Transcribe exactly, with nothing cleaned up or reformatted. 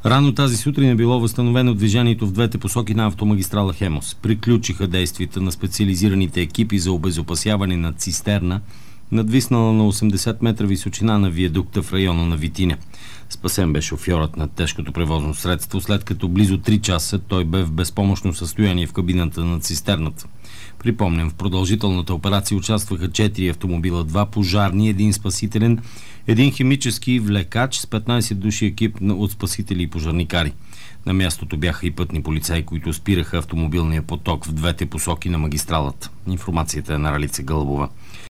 Рано тази сутрин е било възстановено движението в двете посоки на автомагистрала Хемус. Приключиха действията на специализираните екипи за обезопасяване на цистерна, надвиснала на осемдесет метра височина на виадукта в района на Витиня. Спасен бе шофьорът на тежкото превозно средство, след като близо три часа той бе в безпомощно състояние в кабината на цистерната. Припомням, в продължителната операция участваха четири автомобила, два пожарни, един спасителен, един химически влекач с петнайсет души екип от спасители и пожарникари. На мястото бяха и пътни полицаи, които спираха автомобилния поток в двете посоки на магистралата. Информацията е на Ралица Гълъбова.